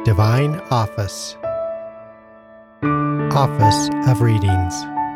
Divine Office. Office of Readings.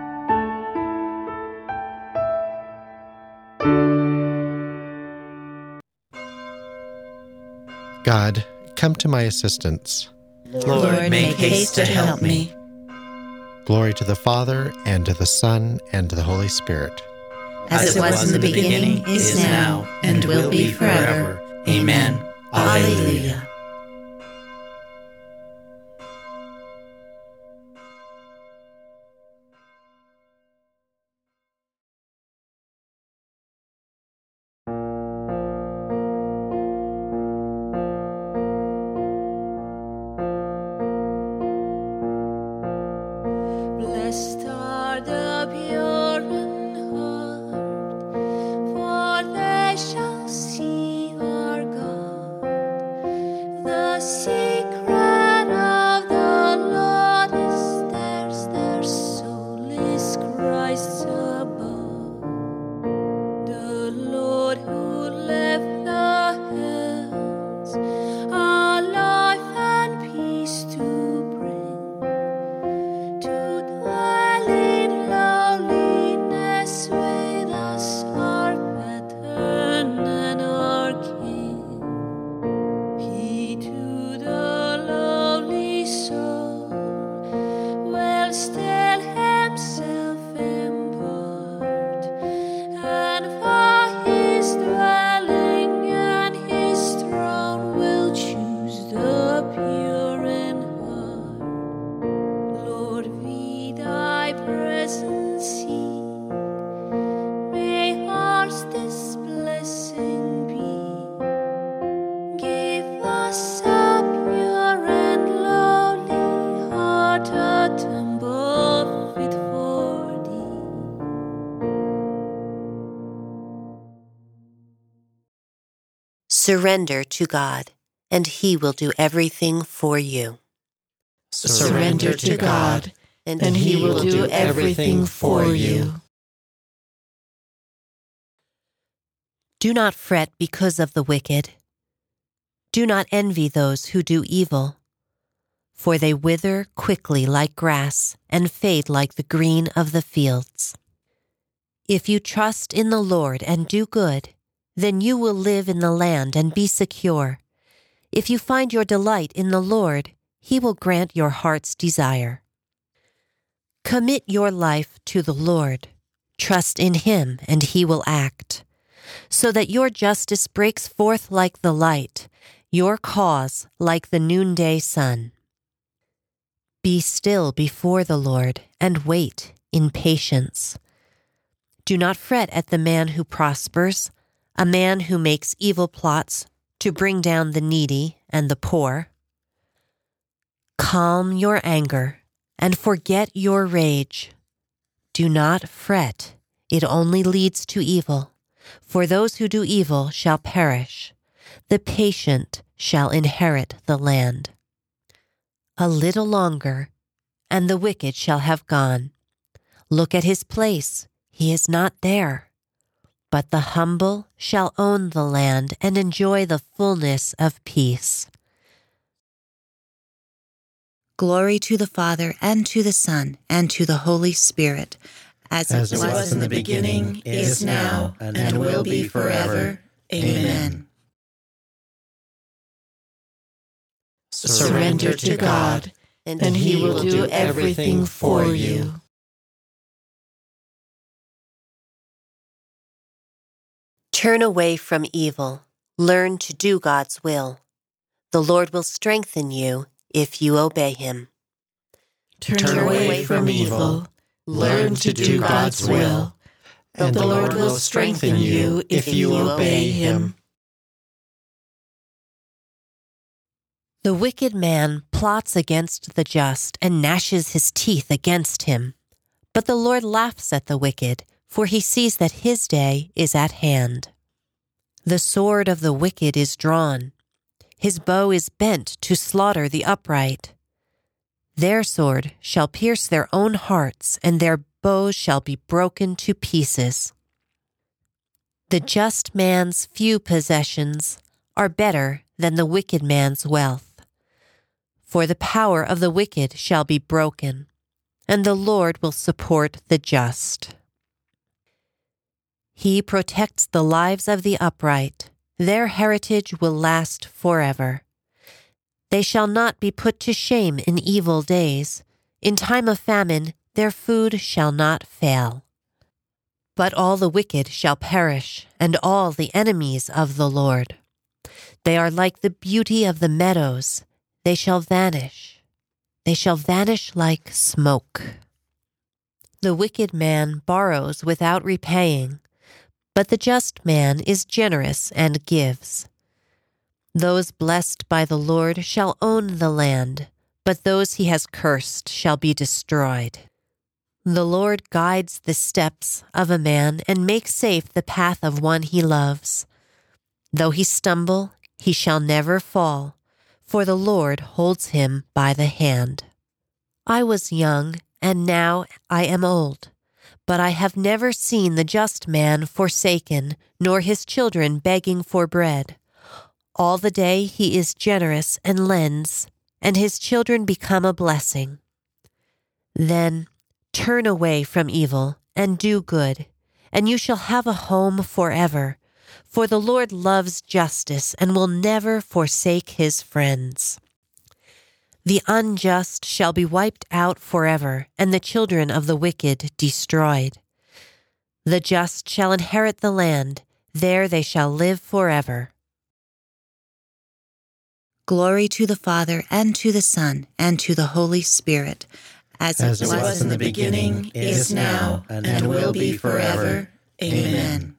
God, come to my assistance. Lord, make haste to help me. Glory to the Father, and to the Son, and to the Holy Spirit. As it was in the beginning, is now, and will be forever. Amen. Alleluia. Blessed are the pure in heart, for they shall see our God. The secret of the Lord is theirs, their soul is Christ's above. The Lord who left the hills, our life and peace to bring, to dwell in lowliness with us, our pattern and our King. He to the lowly soul will still himself impart, and for his dwelling and his throne will choose the pure in heart. Lord, we thy presence seek. May ours this blessing be. Give us a pure and lowly heart, a temple fit for thee. Surrender to God, and He will do everything for you. Surrender to God, and He will do everything for you. Do not fret because of the wicked. Do not envy those who do evil, for they wither quickly like grass and fade like the green of the fields. If you trust in the Lord and do good, then you will live in the land and be secure. If you find your delight in the Lord, He will grant your heart's desire. Commit your life to the Lord. Trust in Him, and He will act, so that your justice breaks forth like the light, your cause like the noonday sun. Be still before the Lord, and wait in patience. Do not fret at the man who prospers, a man who makes evil plots to bring down the needy and the poor. Calm your anger and forget your rage. Do not fret, it only leads to evil. For those who do evil shall perish. The patient shall inherit the land. A little longer, and the wicked shall have gone. Look at his place, he is not there. But the humble shall own the land and enjoy the fullness of peace. Glory to the Father, and to the Son, and to the Holy Spirit, as It was in the beginning, is now, and will be forever. Amen. Surrender to God, and He will do everything for you. Turn away from evil. Learn to do God's will. The Lord will strengthen you if you obey Him. Turn away from evil. Learn to do God's will. And the Lord will strengthen you if you obey Him. The wicked man plots against the just and gnashes his teeth against him. But the Lord laughs at the wicked, for He sees that his day is at hand. The sword of the wicked is drawn. His bow is bent to slaughter the upright. Their sword shall pierce their own hearts, and their bows shall be broken to pieces. The just man's 's few possessions are better than the wicked man's wealth. For the wicked man plans his way, but the Lord laughs at him. The sword of the wicked is drawn. His bow is bent to slaughter the upright. Their sword shall pierce their own hearts, and their bows shall be broken to pieces. The just man's few possessions are better than the wicked man's wealth. for the power of the wicked shall be broken, and the Lord will support the just. He protects the lives of the upright. Their heritage will last forever. They shall not be put to shame in evil days. In time of famine, their food shall not fail. But all the wicked shall perish, and all the enemies of the Lord. They are like the beauty of the meadows. They shall vanish. They shall vanish like smoke. The wicked man borrows without repaying, but the just man is generous and gives. Those blessed by the Lord shall own the land, but those he has cursed shall be destroyed. The Lord guides the steps of a man and makes safe the path of one he loves. Though he stumble, he shall never fall, for the Lord holds him by the hand. I was young, and now I am old, but I have never seen the just man forsaken, nor his children begging for bread. All the day he is generous and lends, and his children become a blessing. Then turn away from evil and do good, and you shall have a home forever. For the Lord loves justice and will never forsake his friends. The unjust shall be wiped out forever, and the children of the wicked destroyed. The just shall inherit the land, there they shall live forever. Glory to the Father, and to the Son, and to the Holy Spirit, as it was in the beginning, is now, and will be forever. Amen.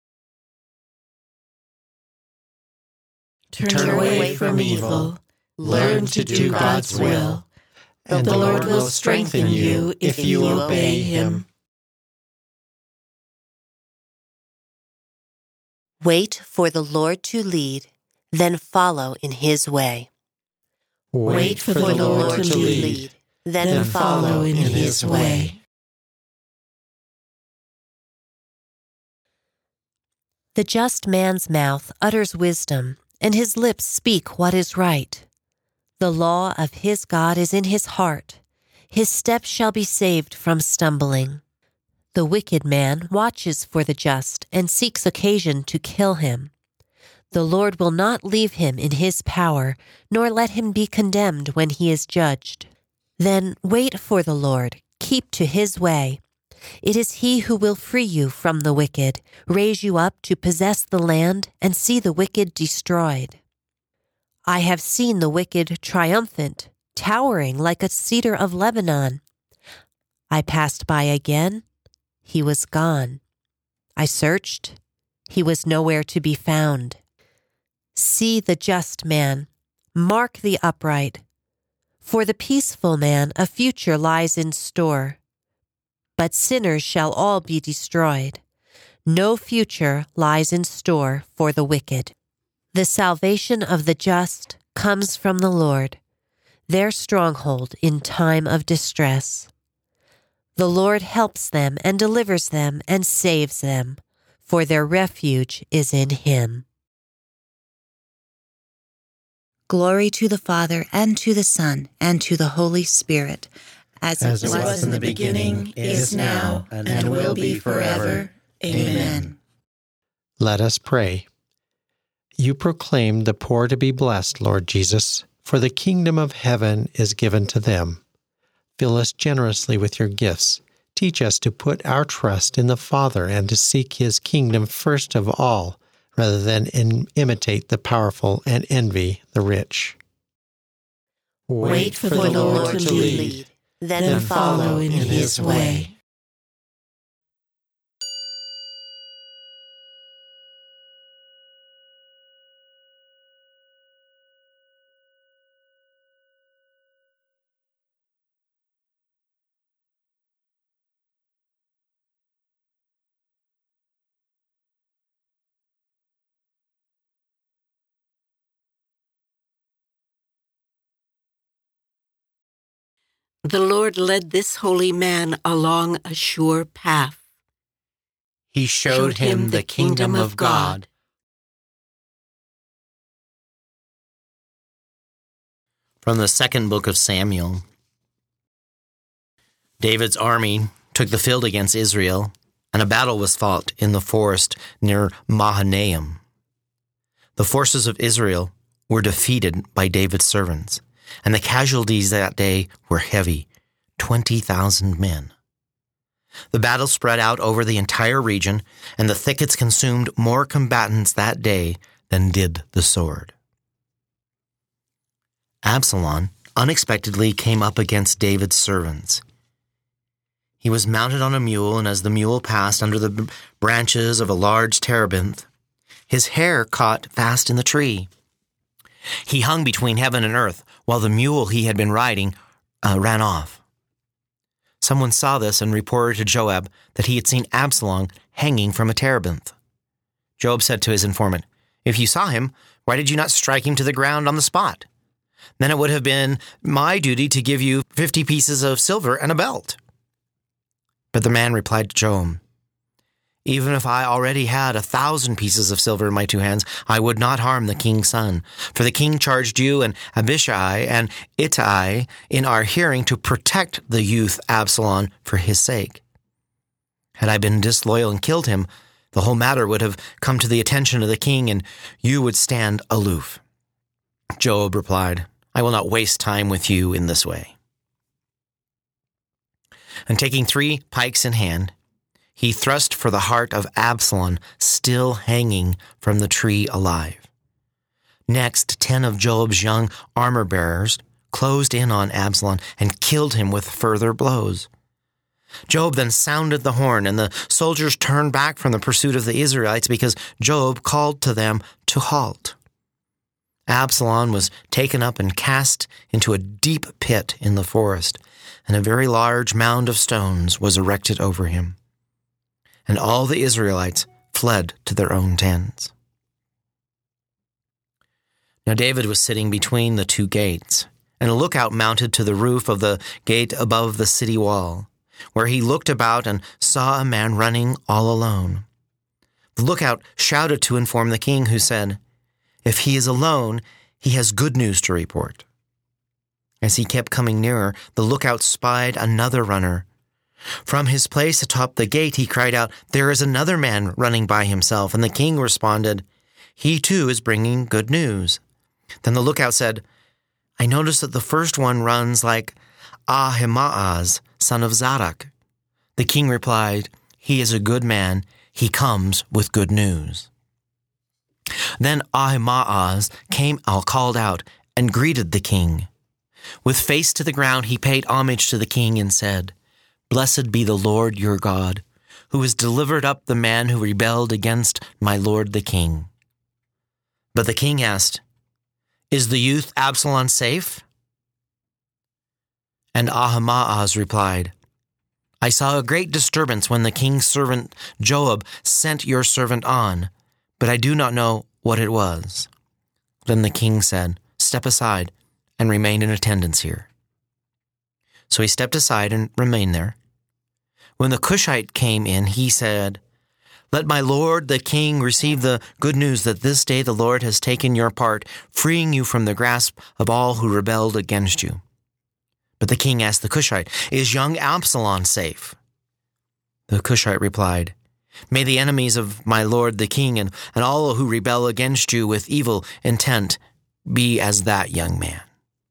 Turn away from evil. Learn to do God's will. And the Lord will strengthen you if you obey him. Wait for the Lord to lead, then follow in his way. Wait for the Lord to lead, then follow in his way. The just man's mouth utters wisdom, and his lips speak what is right. The law of his God is in his heart. His steps shall be saved from stumbling. The wicked man watches for the just and seeks occasion to kill him. The Lord will not leave him in his power, nor let him be condemned when he is judged. Then wait for the Lord, keep to his way. It is he who will free you from the wicked, raise you up to possess the land, and see the wicked destroyed. I have seen the wicked triumphant, towering like a cedar of Lebanon. I passed by again. He was gone. I searched. He was nowhere to be found. See the just man. Mark the upright. For the peaceful man a future lies in store. But sinners shall all be destroyed. No future lies in store for the wicked. The salvation of the just comes from the Lord, their stronghold in time of distress. The Lord helps them and delivers them and saves them, for their refuge is in him. Glory to the Father, and to the Son, and to the Holy Spirit, as it was in the beginning, is now, and will be forever. Amen. Let us pray. You proclaimed the poor to be blessed, Lord Jesus, for the kingdom of heaven is given to them. Fill us generously with your gifts. Teach us to put our trust in the Father and to seek his kingdom first of all, rather than imitate the powerful and envy the rich. Wait for the Lord to lead, then follow in his way. The Lord led this holy man along a sure path. He showed him the kingdom of God. From the second book of Samuel. David's army took the field against Israel, and a battle was fought in the forest near Mahanaim. The forces of Israel were defeated by David's servants, and the casualties that day were heavy, 20,000 men. The battle spread out over the entire region, and the thickets consumed more combatants that day than did the sword. Absalom unexpectedly came up against David's servants. He was mounted on a mule, and as the mule passed under the branches of a large terebinth, his hair caught fast in the tree. He hung between heaven and earth, while the mule he had been riding ran off. Someone saw this and reported to Joab that he had seen Absalom hanging from a terebinth. Joab said to his informant, "If you saw him, why did you not strike him to the ground on the spot? Then it would have been my duty to give you 50 pieces of silver and a belt." But the man replied to Joab, "Even if I already had 1,000 pieces of silver in my two hands, I would not harm the king's son. For the king charged you and Abishai and Ittai in our hearing to protect the youth Absalom for his sake. Had I been disloyal and killed him, the whole matter would have come to the attention of the king, and you would stand aloof." Joab replied, "I will not waste time with you in this way." And taking 3 pikes in hand, he thrust for the heart of Absalom, still hanging from the tree alive. Next, 10 of Joab's young armor-bearers closed in on Absalom and killed him with further blows. Joab then sounded the horn, and the soldiers turned back from the pursuit of the Israelites because Joab called to them to halt. Absalom was taken up and cast into a deep pit in the forest, and a very large mound of stones was erected over him. And all the Israelites fled to their own tents. Now David was sitting between the 2 gates, and a lookout mounted to the roof of the gate above the city wall, where he looked about and saw a man running all alone. The lookout shouted to inform the king, who said, "If he is alone, he has good news to report." As he kept coming nearer, the lookout spied another runner. From his place atop the gate, he cried out, "There is another man running by himself." And the king responded, "He too is bringing good news." Then the lookout said, "I notice that the first one runs like Ahimaaz, son of Zadok." The king replied, "He is a good man. He comes with good news." Then Ahimaaz called out and greeted the king. With face to the ground, he paid homage to the king and said, "Blessed be the Lord your God, who has delivered up the man who rebelled against my lord the king." But the king asked, "Is the youth Absalom safe?" And Ahimaaz replied, "I saw a great disturbance when the king's servant Joab sent your servant on, but I do not know what it was." Then the king said, "Step aside and remain in attendance here." So he stepped aside and remained there. When the Cushite came in, he said, "Let my lord the king receive the good news that this day the Lord has taken your part, freeing you from the grasp of all who rebelled against you." But the king asked the Cushite, "Is young Absalom safe?" The Cushite replied, "May the enemies of my lord the king and all who rebel against you with evil intent be as that young man."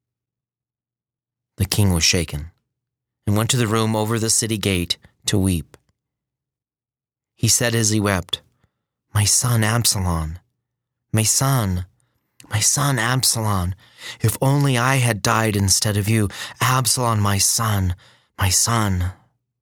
The king was shaken and went to the room over the city gate to weep. He said as he wept, "My son Absalom, my son Absalom, if only I had died instead of you. Absalom, my son, my son."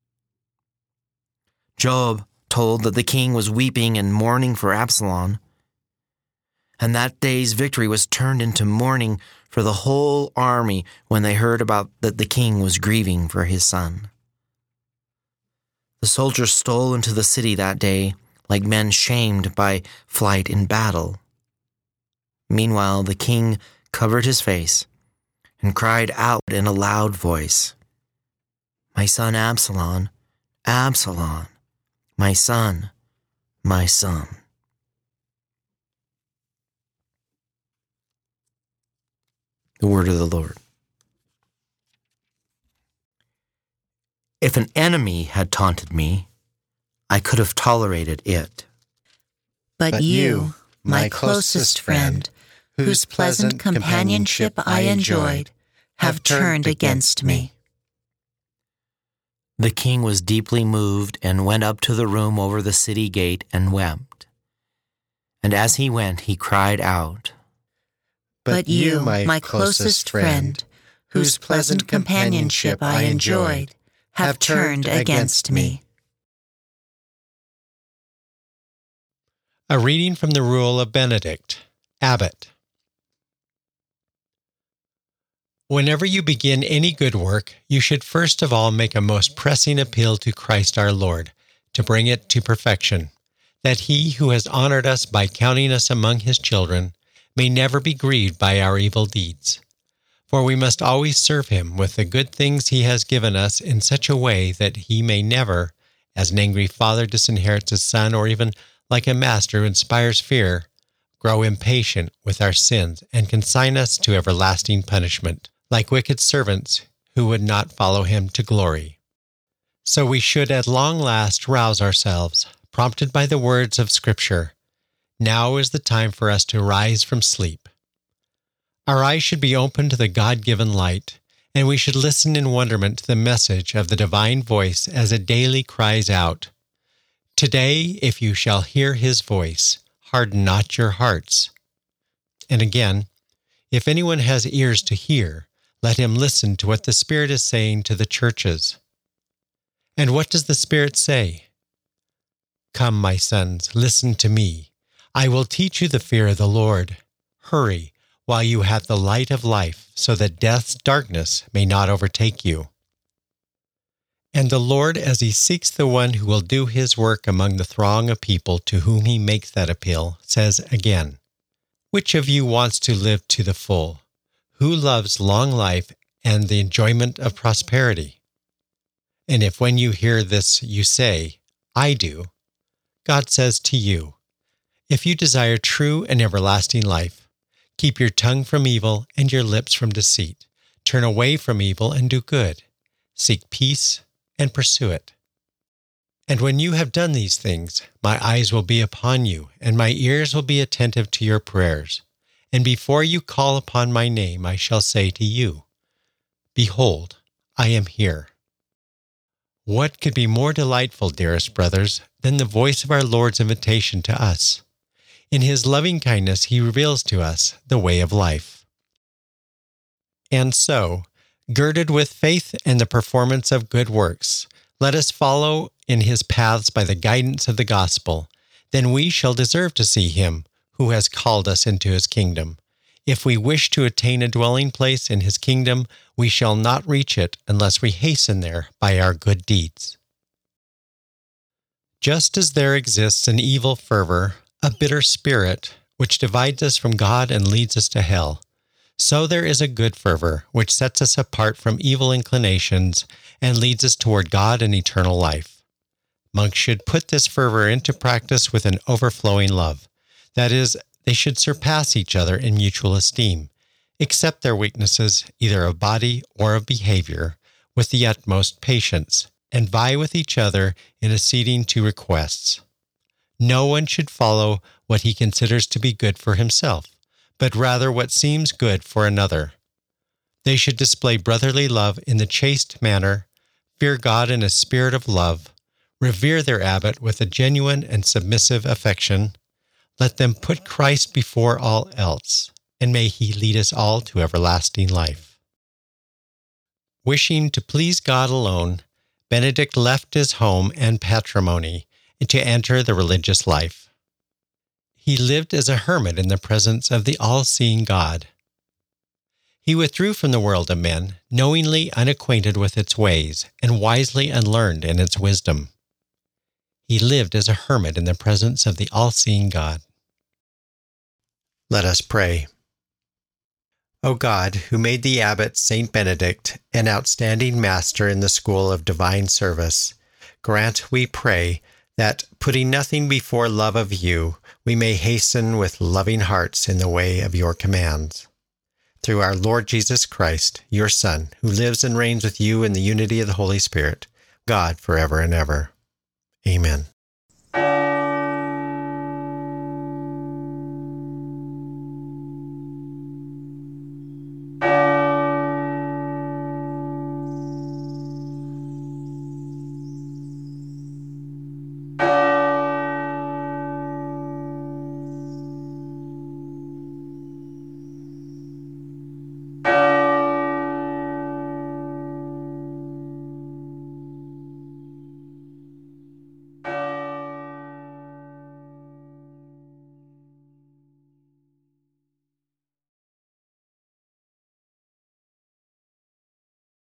Joab told that the king was weeping and mourning for Absalom, and that day's victory was turned into mourning for the whole army when they heard about that the king was grieving for his son. The soldiers stole into the city that day like men shamed by flight in battle. Meanwhile, the king covered his face and cried out in a loud voice, "My son Absalom, Absalom, my son, my son." The word of the Lord. If an enemy had taunted me, I could have tolerated it. But you, my closest friend, whose pleasant companionship I enjoyed, have turned against me. The king was deeply moved and went up to the room over the city gate and wept. And as he went, he cried out, But you, my closest friend, whose pleasant companionship I enjoyed, have turned against me. A reading from the Rule of Benedict, Abbot. Whenever you begin any good work, you should first of all make a most pressing appeal to Christ our Lord, to bring it to perfection, that He who has honored us by counting us among His children may never be grieved by our evil deeds. For we must always serve Him with the good things He has given us in such a way that He may never, as an angry father disinherits his son, or even like a master who inspires fear, grow impatient with our sins and consign us to everlasting punishment, like wicked servants who would not follow Him to glory. So we should at long last rouse ourselves, prompted by the words of Scripture. Now is the time for us to rise from sleep. Our eyes should be open to the God-given light, and we should listen in wonderment to the message of the divine voice as it daily cries out, Today, if you shall hear His voice, harden not your hearts. And again, if anyone has ears to hear, let him listen to what the Spirit is saying to the churches. And what does the Spirit say? Come, my sons, listen to me. I will teach you the fear of the Lord. Hurry, while you have the light of life, so that death's darkness may not overtake you. And the Lord, as He seeks the one who will do His work among the throng of people to whom He makes that appeal, says again, Which of you wants to live to the full? Who loves long life and the enjoyment of prosperity? And if when you hear this you say, I do, God says to you, if you desire true and everlasting life, keep your tongue from evil and your lips from deceit. Turn away from evil and do good. Seek peace and pursue it. And when you have done these things, my eyes will be upon you, and my ears will be attentive to your prayers. And before you call upon my name, I shall say to you, Behold, I am here. What could be more delightful, dearest brothers, than the voice of our Lord's invitation to us? In His loving kindness, He reveals to us the way of life. And so, girded with faith and the performance of good works, let us follow in His paths by the guidance of the gospel. Then we shall deserve to see Him who has called us into His kingdom. If we wish to attain a dwelling place in His kingdom, we shall not reach it unless we hasten there by our good deeds. Just as there exists an evil fervor, a bitter spirit, which divides us from God and leads us to hell, so there is a good fervor, which sets us apart from evil inclinations and leads us toward God and eternal life. Monks should put this fervor into practice with an overflowing love. That is, they should surpass each other in mutual esteem, accept their weaknesses, either of body or of behavior, with the utmost patience, and vie with each other in acceding to requests. No one should follow what he considers to be good for himself, but rather what seems good for another. They should display brotherly love in the chaste manner, fear God in a spirit of love, revere their abbot with a genuine and submissive affection. Let them put Christ before all else, and may He lead us all to everlasting life. Wishing to please God alone, Benedict left his home and patrimony to enter the religious life. He lived as a hermit in the presence of the all-seeing God. He withdrew from the world of men, knowingly unacquainted with its ways, and wisely unlearned in its wisdom. He lived as a hermit in the presence of the all-seeing God. Let us pray. O God, who made the abbot Saint Benedict an outstanding master in the school of divine service, grant, we pray, that, putting nothing before love of you, we may hasten with loving hearts in the way of your commands. through our Lord Jesus Christ, your Son, who lives and reigns with you in the unity of the Holy Spirit, God forever and ever. Amen.